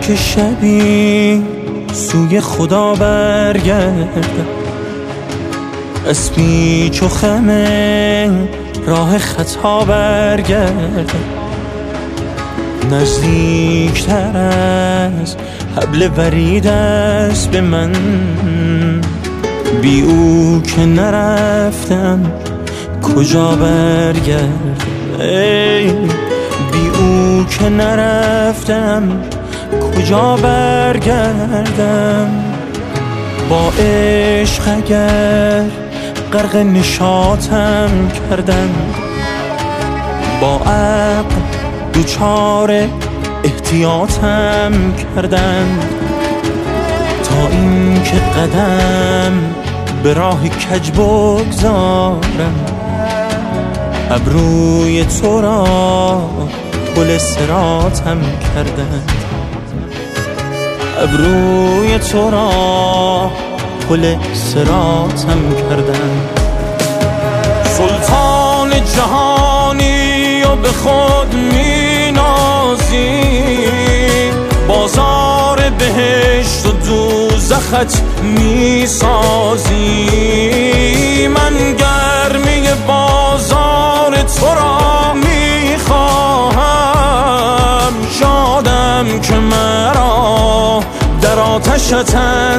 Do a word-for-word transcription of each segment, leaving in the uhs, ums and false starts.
که شبی سوی خدا برگردم، از پیچ و خم راه خطا برگردم، نزدیکتر از حبل ورید است به من، بی او که نرفتم کجا برگردم، ای بی او که نرفتم کجا برگردم. با عشق اگر غرق نشاطم کردم، با عقل دوچار احتیاطم کردن، تا این که قدم به راه کج بگذارم، ابروی تو را پل صراطم کردن، ابروی تو را پل صراطم کردن. سلطان جهانی و به خود می نازی، بازار بهشت و دوزخت می سازی، من گرمی بازار تو را می خواهم، شادم که مرا در آتشت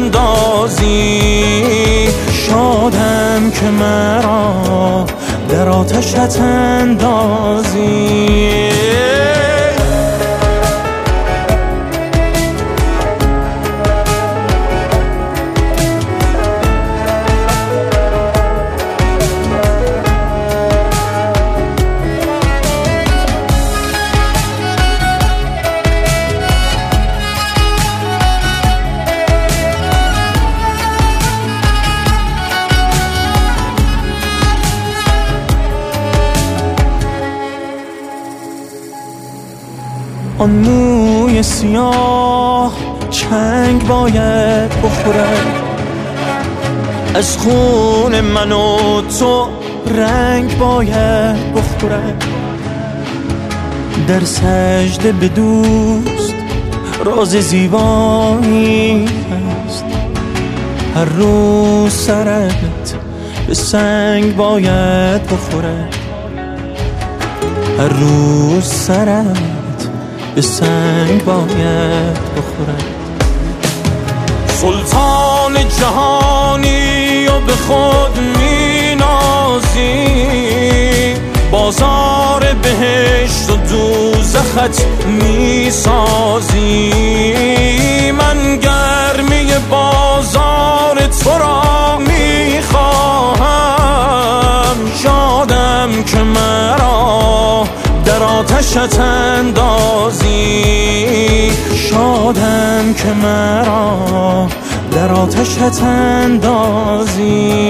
اندازی، شادم که مرا در آتشت اندازی. آن موی سیاه چنگ باید بخورد، از خون من و تو رنگ باید بخورد، در سجده به دوست راز زیبایی هست، هر روز سرت به سنگ باید بخورد، هر روز سرت به سنگ باید بخورد. سلطان جهانی و به خود می نازی، بازار بهشت و دوزخت می سازی، من گرمی بازار تو را می خواهم، شادم که مرا در آتشت اندازی، شادم که مرا در آتشت اندازی.